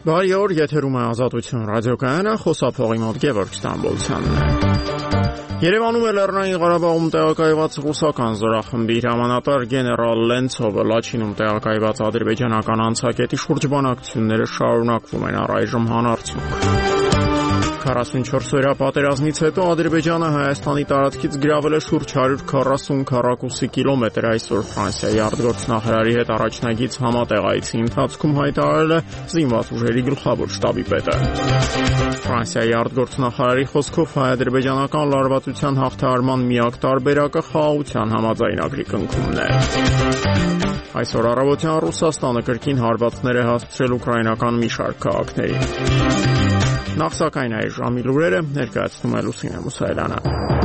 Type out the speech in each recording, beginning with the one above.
Բարի օր, եթերում է Ազատություն ռադիոկայանը, խոսափողի մոտ Գևորգ Ստամբոլցյանն է։ Երևանում է Լեռնային Ղարաբաղում տեղակայված ռուսական զորախմբի հրամանատար գեներալ Լենցովը Լաչինում տեղակայված ադրբեջանական անցակետի շուրջ բանակցությունները շարունակվում են առայժմ հանրացում։ 44-օրյա պատերազմից հետո Ադրբեջանը Հայաստանի տարածքից գրավել է շուրջ 140 քառակուսի կիլոմետր, այսօր Ֆրանսիայի արտգործնախարարի հետ առաջնագիծ համատեղ այցի ընթացքում հայտարարել է զինված ուժերի գլխավոր շտաբի պետը։ Ֆրանսիայի արտգործնախարարի խոսքով հայ-ադրբեջանական լարվածության հաղթահարման միակ տարբերակը խաղաղության համաձայնագրի կնքումն է։ Այսօր առավոտյան Ռուսաստանը կրկին հարվածներ է հասցրել ուկրաինական մի շարք քաղաքների։ Նախ սակայն այս ժամի լուրերը ներկայացնում է Լուսինե Մուսայելյանը։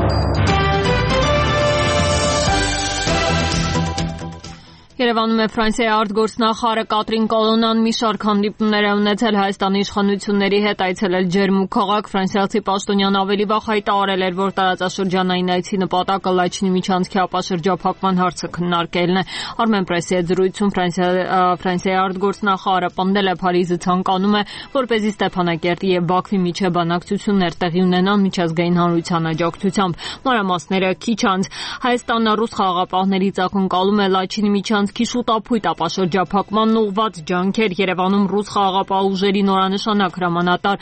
Երևանում է Ֆրանսիայի արտգործնախարարը Կատրին Կոլոննան մի շարք հանդիպումներ է ունեցել Հայաստանի իշխանությունների հետ, այցելել Ջերմուկ քաղաք։ Ֆրանսիացի պաշտոնյան ավելի վաղ հայտարարել էր, որ տարածաշրջանային այցի նպատակը Լաչինի միջանցքի ապաշրջափակման հարցը քննարկելն է։ Armenpress-ի հետ զրույցում Ֆրանսիայի արտգործնախարարը պնդել է, Փարիզը ցանկանում է, որպեսզի Ստեփանակերտի եւ Բաքվի միջև բանակցություններ տեղի ունենան միջազգային հանրության աջակցությամբ։ Մանրամասները քիչ անց Հայաստանը ռուս խաղաղապահներից ակնկալում է Լաչինի միջանցքի շուտապույտ ապաշրջափակման ուղղված ջանքեր։ Երևանում ռուս խաղաղապահ ուժերի նորանշանակ հրամանատար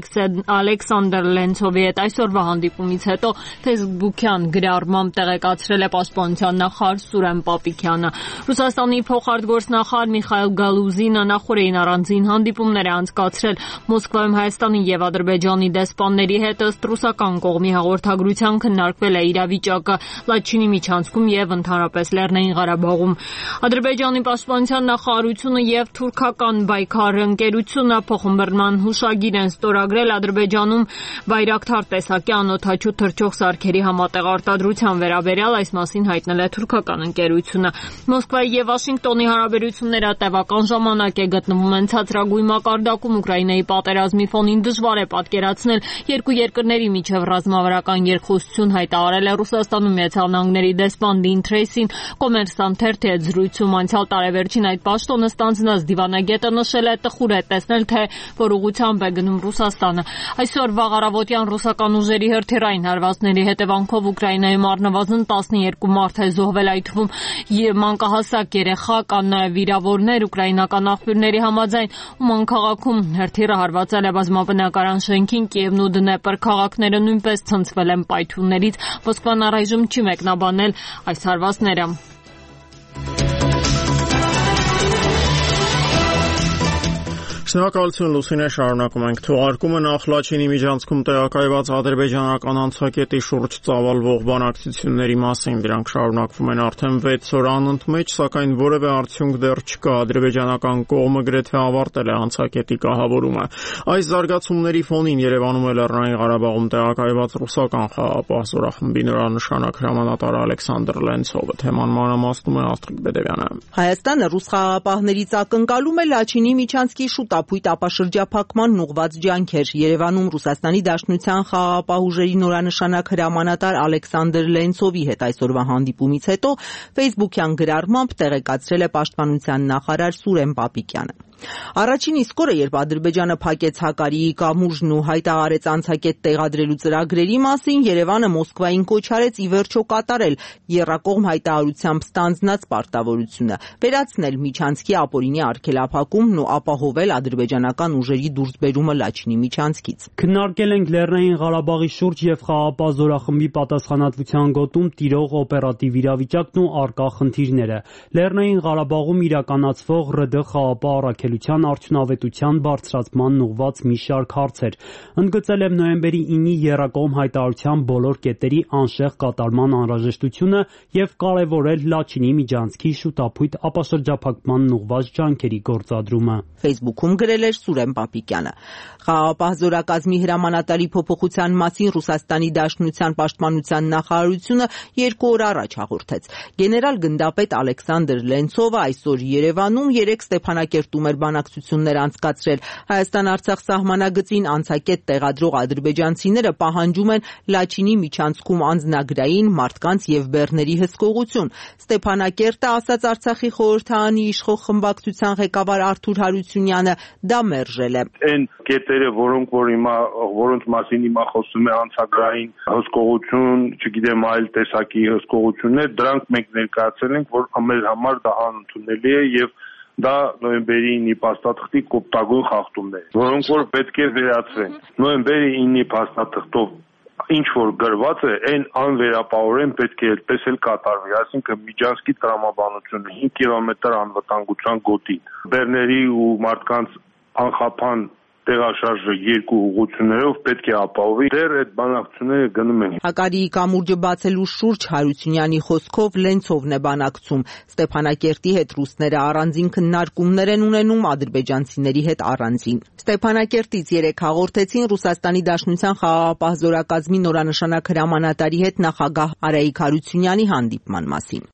Ալեքսանդր Լենցովի հետ այսօրվա հանդիպումից հետո Facebook-յան գրառմամբ տեղեկացրել է պաշտպանության նախարար Սուրեն Պապիկյանը։ Ռուսաստանի փոխարտգործնախարար Միխայել Գալուզինը նախորդին առանձին հանդիպումներ է անցկացրել Մոսկվայում Հայաստանի եւ Ադրբեջանի դեսպանների հետ, ըստ ռուսական կողմի հաղորդագրության քննարկվել է իրավիճակը Լաչինի միջանցքում եւ ընդհանրապես Լեռնային Ղարաբաղում։ Ադրբեջանի պաշտպանության նախարարությունը եւ թուրքական Բայքար ընկերությունը փոխըմբռնման հուշագիր են ստորագրել Ադրբեջանում Բայրակթար տեսակի անօդաչու թռչող սարքերի համատեղ արտադրության վերաբերյալ, այս մասին հայտնել է թուրքական ընկերությունը։ Մոսկվայի եւ Վաշինգտոնի հարաբերությունները տևական ժամանակ է գտնվում են ցածրագույն մակարդակում։ Ուկրաինայի պատերազմի ֆոնին դժվար է պատկերացնել երկու երկրների միջև ռազմավարական երկխոսություն, հայտարարել է Ռուսաստանում Միացյալ Նահանգների դեսպան Դին Թրեյսին Կոմերսանտ թերթի հետ զրույցում։ Անցյալ տարեվերջին այդ պաշտոնը ստանձնած դիվանագետը նշել է, տխուր է տեսնել, թե որ ուղղությամբ է գնում Ռուսաստանը։ Այսօր վաղ առավոտյան ռուսական ուժերի հրթիռային հարվածների հետևանքով Ուկրաինայում առնվազն 12 մարդ է զոհվել, այդ թվում մանկահասակ երեխա, կան նաև վիրավորներ։ Ուկրաինական աղբյուրների համաձայն Ուման քաղաքում հրթիռը հարվածել է բազմաբնակարան շենքին, Կիևն ու Դնեպր քաղաքները նույնպես ցնցվել են պայթյուններից։ Մոսկվան առայժմ չի մեկնաբանել այս հարվածները։ Շնորհակալություն Լուսինե, շարունակում ենք թողարկումը։ Նախ Լաչինի միջանցքում տեղակայված ադրբեջանական անցակետի շուրջ ծավալվող բանակցությունների մասին, դրանք շարունակվում են արդեն 6 օր անընդմեջ, սակայն որևէ արդյունք դեռ չկա։ Ադրբեջանական կողմը գրեթե ավարտել է անցակետի կահավորումը։ Այս զարգացումների ֆոնին Երևանում է Լեռնային Ղարաբաղում տեղակայված ռուսական խաղաղապահ զորախմբի նորանշանակ հրամանատար Ալեքսանդր Լենցովը։ Թեման մանրամասնում է Աստղիկ Բեդևյանը։ Հայաստանը ռուս խաղաղապահներից ակնկալում է Լաչինի միջանցքի շուտապույտ ապաշրջափակման ուղղված ջանքեր։ Երևանում Ռուսաստանի Դաշնության խաղաղապահ ուժերի նորանշանակ հրամանատար Ալեքսանդր Լենցովի հետ այսօրվա հանդիպումից հետո Facebook-յան գրառմամբ տեղեկացրել է պաշտպանության նախարար Սուրեն Պապիկյանը։ Առաջին իսկ օրը, երբ Ադրբեջանը փակեց Հակարիի կամուրջն ու հայտարարեց անցակետ տեղադրելու ծրագրերի մասին, Երևանը Մոսկվային կոչ արեց ի վերջո կատարել եռակողմ հայտարարությամբ ստանձնած պարտավորությունը՝ վերացնել միջանցքի ապօրինի արգելափակումն ու ապահովել ադրբեջանական ուժերի դուրսբերումը Լաչինի միջանցքից։ Քննարկել ենք Լեռնային Ղարաբաղի շուրջ եւ խաղաղապահ զորախմբի պատասխանատվության գոտում տիրող օպերատիվ իրավիճակն ու առկա խնդիրները։ Լեռնային Ղարաբաղում իրականացվող ՌԴ խաղաղապահ առաքելության արդյունավետության բարձրացմանն ուղղված մի շարք հարցեր։ Ընդգծել եմ նոյեմբերի 9-ի եռակողմ հայտարարության բոլոր կետերի անշեղ կատարման անհրաժեշտությունը եւ կարեւորել Լաչինի միջանցքի շուտապույտ ապաշրջափակմանն ուղղված ջանքերի գործադրումը։ Facebook-ում գրել էր Սուրեն Պապիկյանը։ Խաղաղապահ զորակազմի հրամանատարի փոփոխության մասին Ռուսաստանի Դաշնության պաշտպանության նախարարությունը 2 օր առաջ հաղորդեց։ Գեներալ գնդապետ Ալեքսանդր Լենցովը այսօր Երևանում 3 Ստեփանակերտում էր բնականաբար բանակցություններ անցկացրել։ Հայաստան-Արցախ սահմանագծին անցակետ տեղադրող ադրբեջանցիները պահանջում են Լաչինի միջանցքում անձնագրային, մարդկանց եւ բեռների հսկողություն։ Ստեփանակերտը, ասաց Արցախի խորհրդարանի իշխող խմբակցության ղեկավար Արթուր Հարությունյանը, դա մերժել է։ Այն կետերը, որոնց մասին հիմա խոսում է անցագրային հսկողություն, չգիտեմ, այլ տեսակի հսկողություններ, դրանք մենք ներկայացրել ենք, որ մեր համար դա անընդունելի է եւ դա նոյեմբերի 9-ի փաստաթղթի կոպտագույն խախտումներ, որոնք որ պետք է վերացվեն։ Նոյեմբերի 9-ի փաստաթղթով ինչ որ գրված է, այն անվերապահորեն պետք է այդպես էլ կատարվի, այսինքն Միջանցքի տրամաբանությունը 5 կիլոմետր անվտանգության գոտի, բեռների ու մարդկանց անխափան տեղաշարժը 2 ուղղություններով պետք է ապահովի։ Դեռ այդ բանակցությունները գնում են։ Հակարիի կամուրջը բացելու շուրջ Հարությունյանի խոսքով Լենցովն է բանակցում։ Ստեփանակերտի հետ ռուսները առանձին քննարկումներ են ունենում, ադրբեջանցիների հետ առանձին։ Ստեփանակերտից 3 հաղորդեցին Ռուսաստանի Դաշնության խաղաղապահ զորակազմի նորանշանակ հրամանատարի հետ նախագահ Արայիկ Հարությունյանի հանդիպման մասին։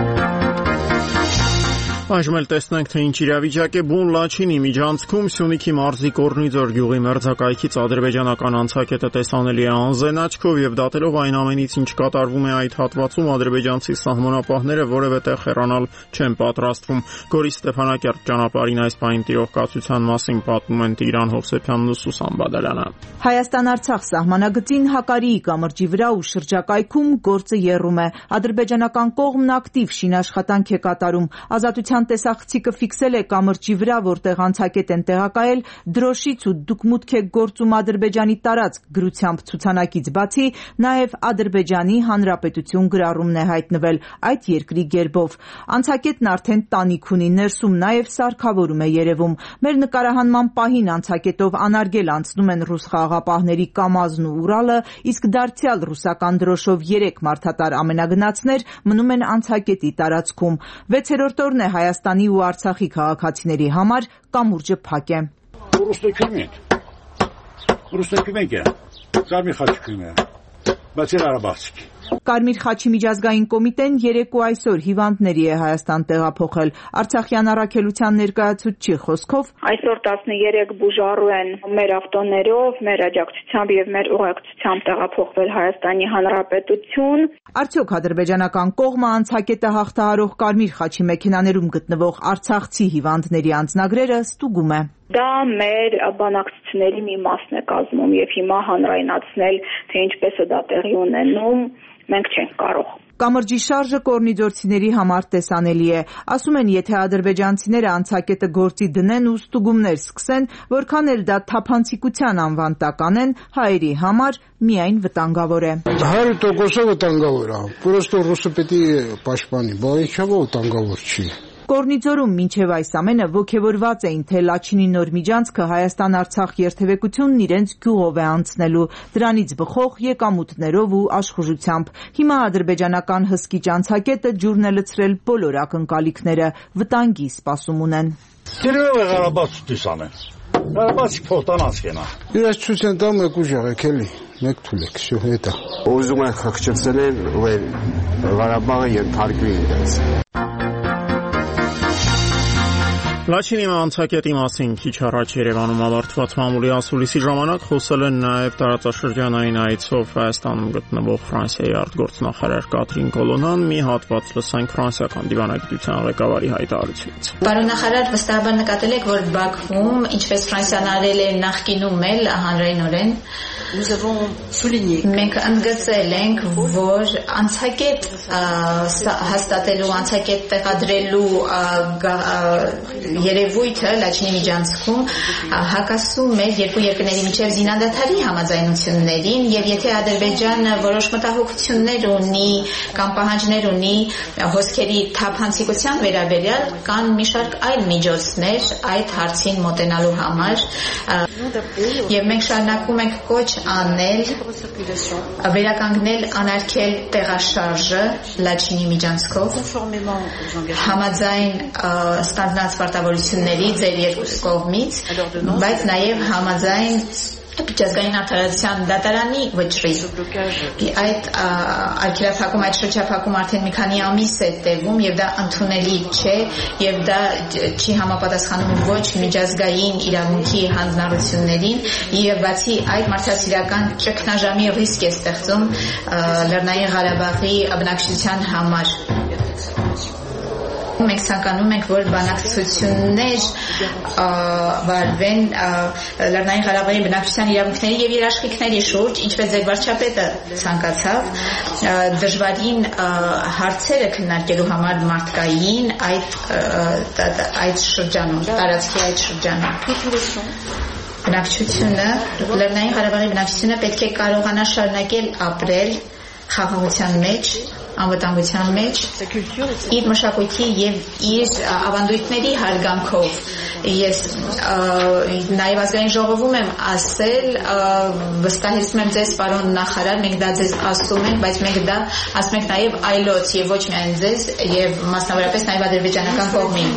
Այժմ էլ տեսնենք, թե ինչ իրավիճակ է բուն Լաչինի միջանցքում Սյունիքի մարզի Կորնիձոր գյուղի մերձակայքից ադրբեջանական անցակետը տեսանելի է անզեն աչքով եւ դատելով այն ամենից, ինչ կատարվում է այդ հատվածում, ադրբեջանցի սահմանապահները որևէ տեղ հեռանալ չեն պատրաստվում։ Գորի Ստեփանակերտ ճանապարհին այս պահին տիրող կացության մասին պատմում են Տիգրան Հովսեփյանն ու Սուսան Բադալյանը։ Հայաստան-Արցախ սահմանագծին Հակարիի կամրջի վրա ու շրջակայքում գործը եռում է։ Ադրբեջանական կողմն ակտիվ շինաշխատանք է կատարում։ Ազատության տեսախցիկը ֆիքսել է կամրջի վրա, որտեղ անցակետ են տեղակայել դրոշից ու դուք մուտք եք գործում Ադրբեջանի տարածք գրությամբ ցուցանակից բացի, նաև Ադրբեջանի Հանրապետություն գրառումն է հայտնվել այդ երկրի գերբով։ Անցակետն արդեն տանիք ունի, ներսում նաև սարքավորում է երևում։ Մեր նկարահանման պահին անցակետով անարգել անցնում են ռուս խաղաղապահների Կամազն ու Ուրալը, իսկ դարձյալ ռուսական դրոշով 3 մարդատար ամենագնացներ մնում են անցակետի տարածքում։ 6-րդ օրն է Հայաստանի ու Արցախի քաղաքացիների համար կամուրջը փակ է։ Կարմիր խաչի միջազգային կոմիտեն երեկո այսօր հիվանդների է Հայաստան տեղափոխել։ Արցախյան առաքելության ներկայացուցչի խոսքով այսօր 13 բուժառու են մեր ավտոներով, մեր աջակցությամբ եւ մեր ուղեկցությամբ տեղափոխվել Հայաստանի Հանրապետություն։ Արդյոք ադրբեջանական կողմը անցակետը հաղթահարող Կարմիր խաչի մեքենաներում գտնվող արցախցի հիվանդների անձնագրերը ստուգում է։ Դա մեր բանակցությունների մի մասն է կազմում եւ հիմա հանրայնացնել, թե ինչպես է դա տեղի ունենում, մենք չենք կարող։ Կամրջի շարժը կորնիձորցիների համար տեսանելի է։ Ասում են, եթե ադրբեջանցիները անցակետը գործի դնեն ու ստուգումներ սկսեն, որքան էլ դա թափանցիկության անվան տակ անեն, հայերի համար միայն վտանգավոր է։ 100% վտանգավոր է։ Պրոստո ռուսը պետք է պաշտպանի, բայց ինչով վտանգավոր չի։ Կորնիձորում մինչև այս ամենը ոգևորված էին, թե Լաչինի նոր միջանցքը Հայաստան-Արցախ երթևեկությունն իրենց գյուղով է անցնելու, դրանից բխող եկամուտներով ու աշխուժությամբ։ Հիմա ադրբեջանական հսկիչ անցակետը ջուրն է լցրել բոլոր ակնկալիքները, վտանգի սպասում ունեն։ Իրաց ցույցեն տամ եք ուժեղ եք էլի, մեկ թուլեք, շո հետա։ Ուզում են խղճեցնել, որ Ղարաբաղը ենթարկվի իրենց։ Լաչինի անցակետի մասին քիչ առաջ Երևանում ավարտված մամուլի ասուլիսի ժամանակ խոսել են նաև տարածաշրջանային այցով Հայաստանում գտնվող Ֆրանսիայի արտգործնախարար Կատրին Կոլոնան, մի հատված լսենք ֆրանսիական դիվանագիտության ղեկավարի հայտարարությունից։ Պարոն նախարար, վստահաբար նկատել եք, որ Բաքվում, ինչպես Ֆրանսիան արել է նախկինում էլ հանրայնորեն, մենք ընդգծել ենք, որ անցակետ հաստատելու, անցակետ տեղադրելու երևույթը Լաչինի միջանցքում հակասում է երկու երկրների միջև զինադադարի համաձայնություններին եւ եթե Ադրբեջանը որոշ մտահոգություններ ունի կամ պահանջներ ունի հոսքերի թափանցիկության վերաբերյալ, կան մի շարք այլ միջոցներ այդ հարցին մոտենալու համար եւ մենք շարունակում ենք կոչ անել վերականգնել անարգել տեղաշարժը Լաչինի միջանցքով համաձայն ստանդարտ պարտավորությունների ձեր երկու կողմից, բայց նաև համաձայն միջազգային արդարադատության դատարանի վճռի։ Այդ արգելափակում, այդ շրջափակում արդեն մի քանի ամիս է տևում եւ դա ընդունելի չէ եւ դա չի համապատասխանում ոչ միջազգային իրավունքի հանձնառություններին եւ բացի այդ մարդասիրական ճգնաժամի ռիսկ է ստեղծում Լեռնային Ղարաբաղի բնակչության համար։ Մենք ցանկանում ենք, որ բանակցություններ վարվեն Լեռնային Ղարաբաղի բնակչության իրավունքների եւ երաշխիքների շուրջ, ինչպես ձեր վարչապետը ցանկացավ, դժվարին հարցերը քննարկելու համար մարդկային այդ շրջանում, տարածքի այդ շրջանում։ Բնակչությունը, Լեռնային Ղարաբաղի բնակչությունը պետք է կարողանա շարունակել ապրել խաղաղության մեջ, անվտանգության մեջ, իր մշակույթի եւ իր ավանդույթների հարգանքով։ Ես նաեւ ազգային ժողովում եմ ասել, վստահեցնում եմ ձեզ, պարոն նախարար, մենք դա ձեզ ասում ենք, բայց մենք դա ասում ենք նաեւ այլոց եւ ոչ միայն ձեզ եւ մասնավորապես նաեւ ադրբեջանական կողմին։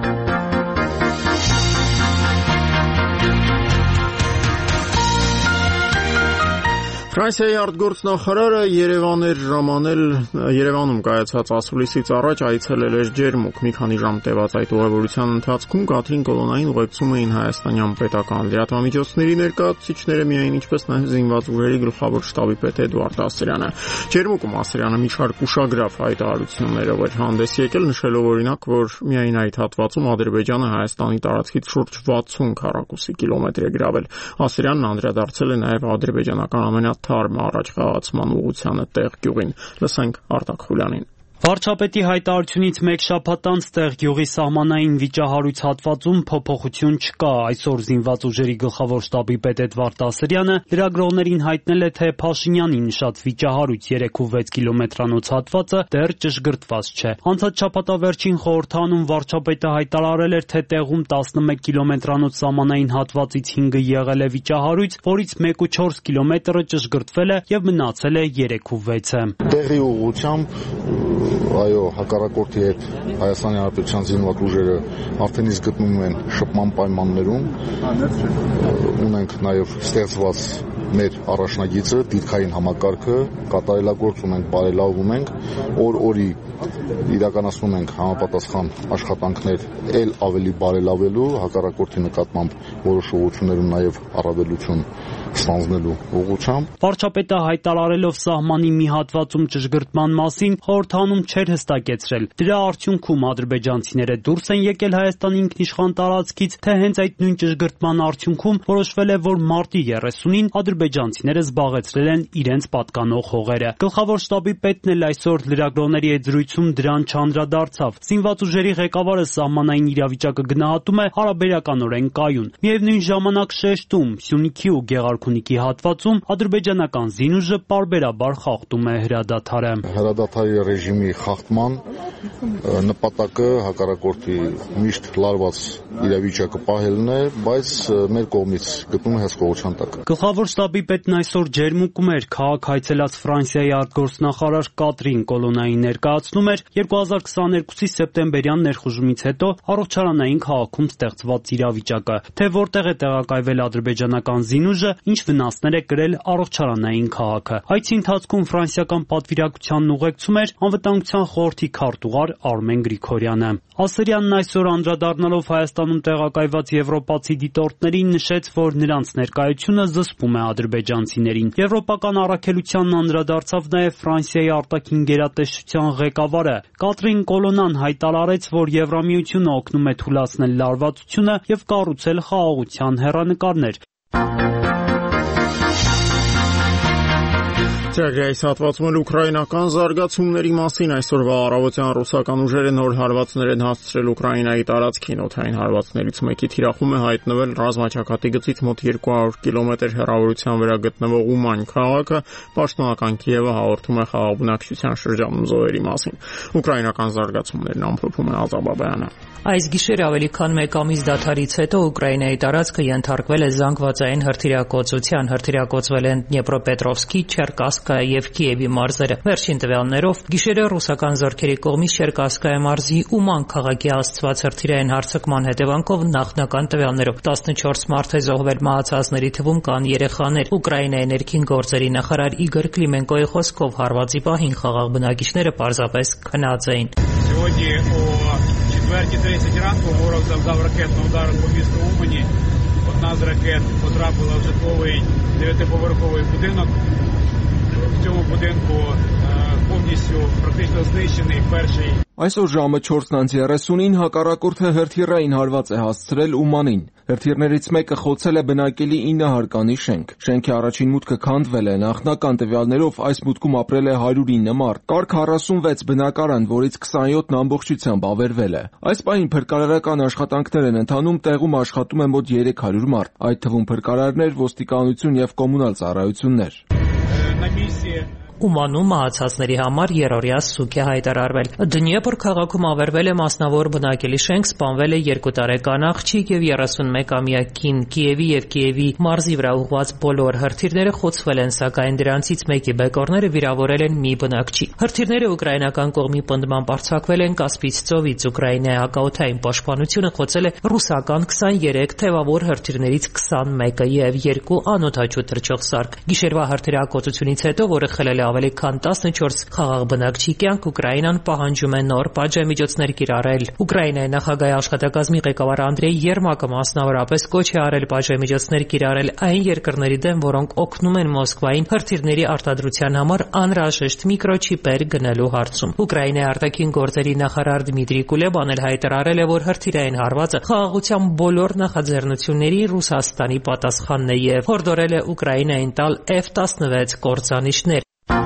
Ֆրանսիայի արտգործնախարարը Երևան էր ժամանել Երևանում կայացած ասուլիսից առաջ այցելել էր Ջերմուկ։ Մի քանի ժամ տևած այդ ուղևորության ընթացքում Կատրին Կոլոնային ուղեկցում էին հայաստանյան պետական լրատվամիջոցների ներկայացուցիչները, միայն ինչպես նաև զինված ուժերի գլխավոր շտաբի պետ Էդուարդ Ասրյանը։ Ջերմուկում Ասրյանը մի շարք ուշագրավ հայտարարություններով էր հանդես եկել, նշելով օրինակ, որ միայն այդ հատվածում Ադրբեջանը Հայաստանի տարածքից շուրջ 60 քառակուսի կիլոմետր է գրավել։ Ասրյանն անդրադարձել է նաև ադրբեջանական թարմ առաջ խաղացման ուղղությանը տեղ գյուղին։ Լսենք Արտակ Խուլյանին։ Վարչապետի հայտարարությունից մեկ շաբաթ անց տեղ գյուղի սահմանային վիճահարույց հատվածում փոփոխություն չկա։ Այսօր զինված ուժերի գլխավոր շտաբի պետ Էդվարդ Ասրյանը լրագրողներին հայտնել է, թե Փաշինյանի նշած վիճահարույց 3.6 կիլոմետրանոց հատվածը դեռ ճշգրտված չէ։ Անցած շաբաթվա վերջին խորհրդանում վարչապետը հայտարարել էր, թե տեղում 11 կիլոմետրանոց սահմանային հատվածից 5-ը եղել է վիճահարույց, որից 1.4 կիլոմետրը ճշգրտվել է եւ մնացել է 3.6-ը։ Տեղի ուղղությամբ այո, հակառակորդի հետ Հայաստանի Հանրապետության զինված ուժերը արդեն իսկ գտնվում են շփման պայմաններում, ունենք նաև ստեղծված մեր առաջնագիծը, դիրքային համակարգը, կատարելագործում ենք, բարելավում ենք, օր-օրի իրականացնում ենք համապատասխան աշխատանքներ ել ավելի բարելավելու, հակառակորդի նկատմամբ որոշ ուղղություններում նաև առավելություն ստանձնելու ուղղությամբ։ Վարչապետը հայտարարելով սահմանի մի հատվածում ճշգրտման մասին խորհրդանում չէր հստակեցրել։ Դրա արդյունքում ադրբեջանցիները դուրս են եկել Հայաստանի ինքնիշխան տարածքից, թե հենց այդ նույն ճշգրտման արդյունքում որոշվել է, որ մարտի 30-ին ադրբեջանցիները զբաղեցրել են իրենց պատկանող հողերը։ Գլխավոր շտաբի պետն էլ այսօր լրագրողների հետ զրույցում դրան չանդրադարձավ։ Զինված ուժերի ղեկավարը սահմանային իրավիճակը գնահատում է հարաբերականորեն կայուն։ Միևնույն ժամանակ շեշտում Սյունիքի ու Գեղարքունիքի հատվածում ադրբեջանական զինուժը պարբերաբար խախտում է հրադադարը։ Հրադադարի ռեժիմի խախտման նպատակը հակառակորդի միշտ լարված իրավիճակը պահելն է, բայց մեր կողմից գտնվում է հսկողության տակ։ Գլխավոր շտաբի պետն այսօր Ջերմուկում էր, քաղաք հայցելած Ֆրանսիայի արտգործնախարար Կատրին Կոլոնային ներկայացնում էր 2022-ի սեպտեմբերյան ներխուժումից հետո առողջարանային քաղաքում ստեղծված իրավիճակը, թե որտեղ է տեղակայվել ադրբեջանական զինուժը, ինչ վնասներ է կրել առողջարանային քաղաքը։ Այցի ընթացքում ֆրանսիական պատվիրակությանն ուղեկցում էր անվտանգության խորհրդի քարտուղար Արմեն Գրիգորյանը։ Ասրյանն այսօր անդրադառնալով Հայաստանում տեղակայված եվրոպացի դիտորդներին նշեց, որ նրանց ներկայությունը զսպում է ադրբեջանցիներին։ Եվրոպական առաքելությանն անդրադարձավ նաև Ֆրանսիայի արտաքին գերատեսչության ղեկավարը։ Կատրին Կոլոնան հայտարարեց, որ Եվրամիությունը օգնում է թուլացնել լարվածությունը եւ կառուցել խաղաղության հեռանկարներ։ Ծրագրի այս հատվածում էլ ուկրաինական զարգացումների մասին այսօրվա առավոտյան ռուսական ուժերը նոր հարվածներ են հասցրել Ուկրաինայի տարածքին։ Օդային հարվածներից մեկի թիրախում է հայտնվել ռազմաճակատի գծից մոտ 200 կիլոմետր հեռավորության վրա գտնվող Ուման քաղաքը։ Պաշտոնական Կիևը հաղորդում է խաղաղ բնակչության շրջանում զոհերի մասին։ Ուկրաինական զարգացումներն ամփոփում է Ազատ Բաբայանը։ Այս գիշեր ավելի քան 1 ամիս դադարից հետո Ուկրաինայի տարածքը ենթարկվել է զանգվածային հրթիռակոծության։ Հրթիռակոծվել են Դնեպրոպետրովսկի, Չերկասկ, Չերկասկայա եւ Կիևի մարզերը։ Վերջին տվյալներով գիշերը ռուսական զորքերի կողմից Չերկասկայա մարզի Ուման քաղաքի աստված հրթիռային հարձակման հետևանքով նախնական տվյալներով 14 մարդ է զոհվել, մահացածների թվում кан երեխաներ։ Ուկրաինայի ներքին գործերի նախարար Իգոր Կլիմենկոյի խոսքով հարվածի պահին խաղաղ բնակիչները պարզապես քնած էին։ Сьогодні о 4:30 ранку ворог завдав ракетний удар по місту Умані. Одна з ракет потрапила в житловий 9-поверховий будинок. В цьому будинку повністю практично знищений перший. Այսօր ժամը 4:30-ին հակառակորդը հրթիռային հարված է հասցրել Ումանին։ Հրթիռներից մեկը խոցել է բնակելի 9 հարկանի շենք։ Շենքի առաջին մուտքը քանդվել է, նախնական տվյալներով այս մուտքում ապրել է 109 մարդ։ Կար 46 բնակարան, որից 27-ն ամբողջությամբ ավերվել է։ Այս պահին փրկարարական աշխատանքներ են ընթանում, տեղում աշխատում է մոտ 300 մարդ, այդ թվում փրկարարներ, ոստիկանություն եւ կոմունալ ծառայություններ։ Ումանում մահացածների համար երրորդյա սուկ է հայտարարվել։ Դնիեպր քաղաքում ավերվել է մասնավոր բնակելի շենք, սպանվել է 2 տարեկան աղջիկ եւ 31-ամյա կին։ Կիևի եւ Կիևի մարզի վրա ուղղված բոլոր հրթիռները խոցվել են, սակայն դրանցից մեկի բեկորները վիրավորել են մի բնակչի։ Հրթիռները ուկրաինական կողմի պնդմամբ արձակվել են Կասպից ծովից։ Ուկրաինայի հակաօդային պաշտպանությունը խոցել է ռուսական 23 թևավոր հրթիռներից 21-ը եւ 2 անօդաչու թռչող սարք։ Գիշերվա հրթիռակոծությունից հետո, որը խլել է ավելի քան 14 խաղաղ բնակչի կյանք, Ուկրաինան պահանջում է նոր պատժամիջոցներ կիրառել։ Ուկրաինայի նախագահի աշխատակազմի ղեկավար Անդրեյ Երմակը մասնավորապես կոչ է արել պատժամիջոցներ կիրառել այն երկրների դեմ, որոնք օգնում են Մոսկվային հրթիռների արտադրության համար անհրաժեշտ միկրոչիպեր գնելու հարցում։ Ուկրաինայի արտաքին գործերի նախարար Դմիտրի Կուլեբան էլ հայտարարել է, որ հրթիռային հարվածը խաղաղության բոլոր նախաձեռնությունների Ռուսաստանի պատասխանն է եւ հորդորել է Ուկրաինային տալ F-16 կործանիչներ։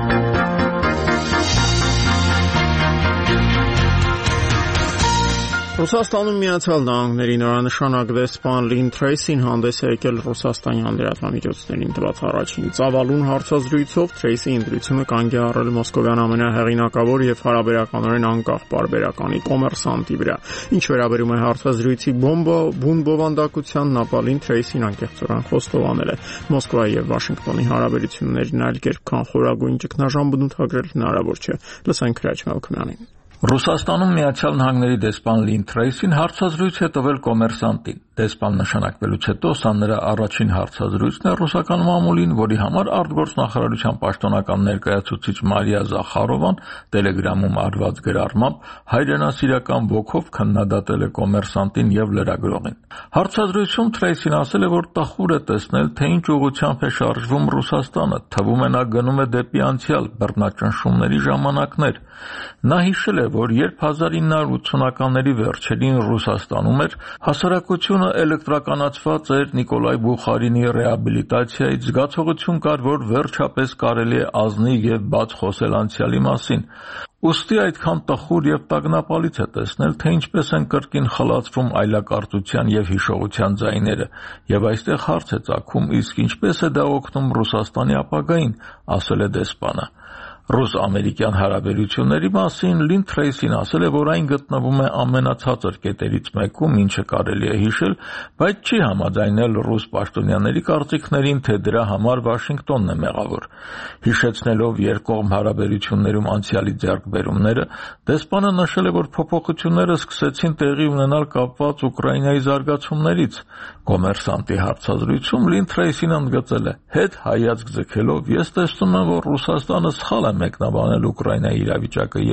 Ռուսաստանում Միացյալ Նահանգների նորանշանակ դեսպան Լին Թրեյսին հանդես է եկել Ռուսաստանի լրատվամիջոցներին տված առաջին ծավալուն հարցազրույցով։ Թրեյսի ընտրությունը կանգ է առել մոսկովյան ամենահեղինակավոր եւ հարաբերականորեն անկախ պարբերականի կոմերսանտի վրա։ Ինչ վերաբերում է հարցազրույցի բուն բովանդակության, ապա Լին Թրեյսին անկեղծորեն խոստովանել է Մոսկվայի եւ Վաշինգտոնի հարաբերություններն այլ կերպ քան խորագույն ճգնաժամ բնութագրել հնարավոր չէ։ Լսենք Քրաչ Մելքոյանին։ Ռուսաստանում Միացյալ Նահանգների դեսպան Լին Թրեյսին հարցազրույց է տվել կոմերսանտին։ Դեսպան նշանակվելուց հետո սա նրա առաջին հարցազրույցն է ռուսական մամուլին, որի համար արտգործնախարարության պաշտոնական ներկայացուցիչ Մարիա Զախարովան Տելեգրամում արված գրառմամբ հայրենասիրական ոգով քննադատել է կոմերսանտին եւ լրագրողին։ Հարցազրույցում Թրեյսին ասել է, որ տխուր է տեսնել, թե ինչ ուղղությամբ է շարժվում Ռուսաստանը, թվում է նա գնում է դեպի անցյալ բռնաճնշումների ժամանակներ։ Նա հիշել է, որ երբ 1980-ականների վերջերին Ռուսաստանում էր, հասարակությունը էլեկտրականացված էր Նիկոլայ Բուխարինի ռեաբիլիտացիայից, զգացողություն կար, որ վերջապես կարելի է ազնիվ եւ բաց խոսել անցյալի մասին։ Ուստի այդքան տխուր եւ տագնապալից է տեսնել, թե ինչպես են կրկին խլացվում այլակարծության եւ հիշողության ձայները, եւ այստեղ հարց է ծագում, իսկ ինչպես է դա օգնում Ռուսաստանի ապագային, ասել է դեսպանը։ Ռուս-ամերիկյան հարաբերությունների մասին Լին Թրեյսին ասել է, որ այն գտնվում է ամենացածր կետերից մեկում, ինչը կարելի է հիշել, բայց չի համաձայնել ռուս պաշտոնյաների կարծիքներին, թե դրա համար Վաշինգտոնն է մեղավոր։ Հիշեցնելով երկկողմ հարաբերություններում անցյալի ձեռքբերումները, դեսպանը նշել է, որ փոփոխությունները սկսեցին տեղի ունենալ կապված Ուկրաինայի զարգացումներից։ Կոմերսանտի հարցազրույցում Լին Թրեյսին ընդգծել է. «Հետ հայացք ձգելով ես տեսնում եմ, որ Ռուսաստանը սխալ է մեկնաբանել Ուկրաինայի իրավիճակը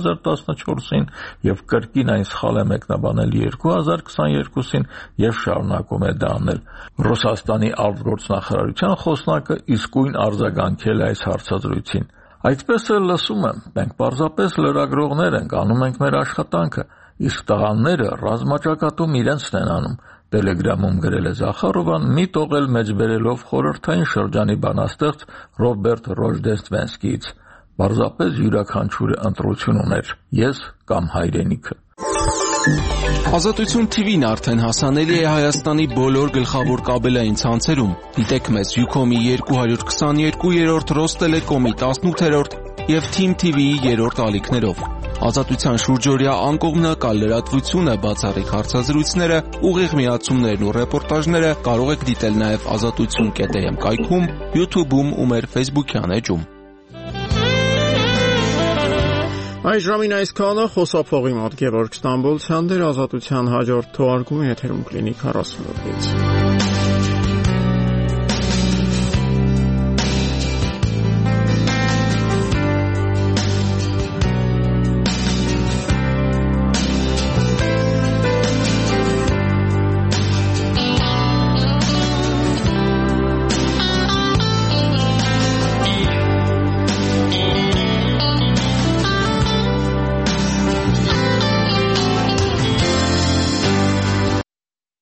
2014-ին եւ կրկին այն սխալ է մեկնաբանել 2022-ին եւ շարունակում է դա անել»։ Ռուսաստանի արտգործնախարարության խոսնակը իսկույն արձագանքել է այս հարցազրույցին։ «Այդպես էլ լսում եմ, մենք պարզապես լրագրողներ ենք, անում ենք մեր աշխատանքը, իսկ տղաները ռազմաճակատում իրենցն են անում», Տելեգրամում գրել է Զախարովան, մի տողել մեջբերելով խորհրդային շրջանի բանաստեղծ Ռոբերտ Ռոժդեստվենսկիից։ Պարզապես յուրաքանչյուրը ընտրություն ուներ՝ ես կամ հայրենիքը։ Ազատություն TV-ն արդեն հասանելի է Հայաստանի բոլոր գլխավոր կաբելային ցանցերում։ Դիտեք մեզ Ucom-ի 222-րդ, Ռոստելեկոմի 18-րդ եւ Team TV-ի 3-րդ ալիքներով։ Ազատության շուրջօրյա անկողմնակալ լրատվությունը, բացառիկ հարցազրույցները, ուղիղ միացումներն ու ռեպորտաժները կարող եք դիտել նաև azatutsun.am կայքում, YouTube-ում ու մեր Facebook-յան էջում։ Այս ժամին այսքանը խոսափողի մոտ Գևորգ Ստամբոլցյան դեր ազատության հաջորդ թողարկումը եթերում կլինի 40 րոպեից։